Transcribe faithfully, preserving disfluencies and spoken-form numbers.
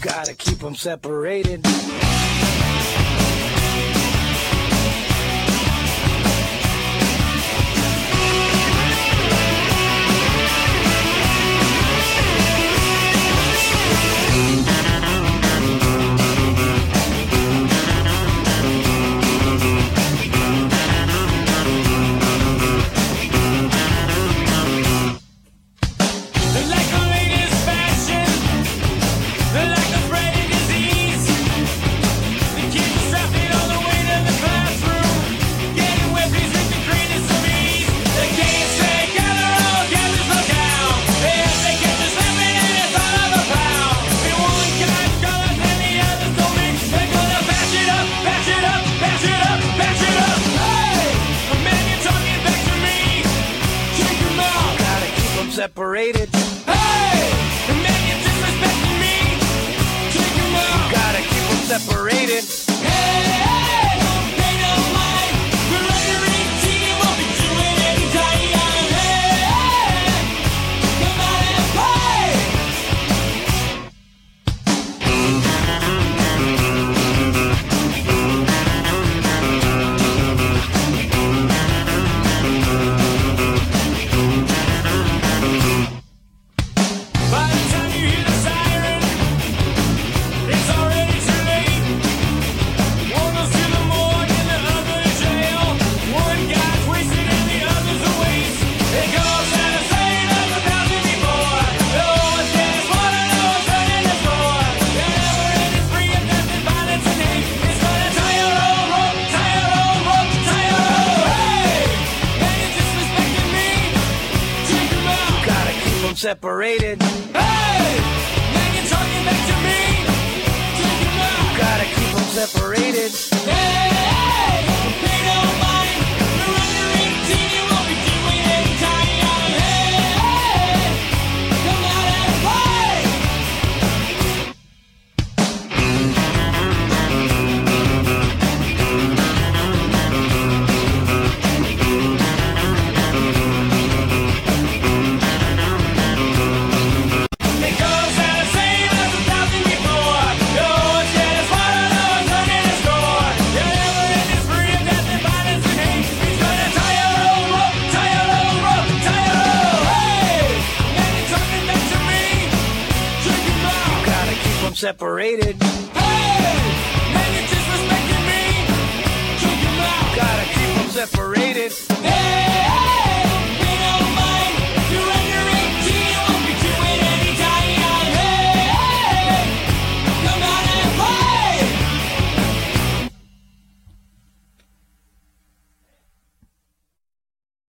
gotta keep them separated. Separated. Hey! The man you're disrespecting me. Take him out. You gotta keep them separated. Hey! Hey! Don't pay no mind. We're under eighteen. Won't be doing any time. Hey! Hey! Come out and play. Separated. Hey! Man, you're talking back to me. Take him out. You gotta keep them separated. Hey! Hey! Pay no mind. You're under eighteen. You won't be doing any time. Hey! Hey! Come out and play. Separated. Hey! Man, you're disrespecting me. Check him out. Gotta keep them separated. Hey!